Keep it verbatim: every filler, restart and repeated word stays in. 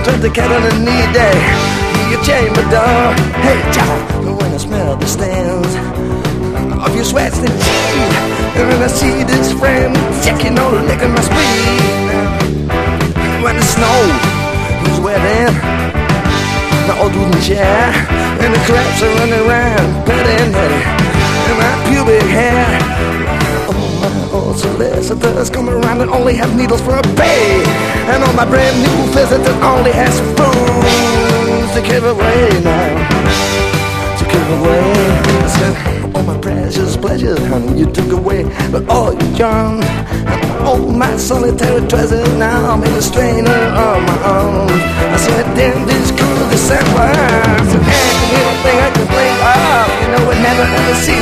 turn the cat on a knee day. Your chamber door, hey Joe, when I smell the stains of your sweat and cheese, and when I see this friend checking on licking my spleen. When the snow is wetting the old wooden chair, and the crabs are running around, petting it, and my pubic hair. Oh, my old solicitors come around and only have needles for a pay, and all my brand new visitors only has spoons to give away now, to give away. I said, all my precious pleasures, honey, you took away, but all your charm, and all my solitary treasures now I'm in a strainer of my own. I said, damn this cool December, so anything I can think of, you know, I never ever see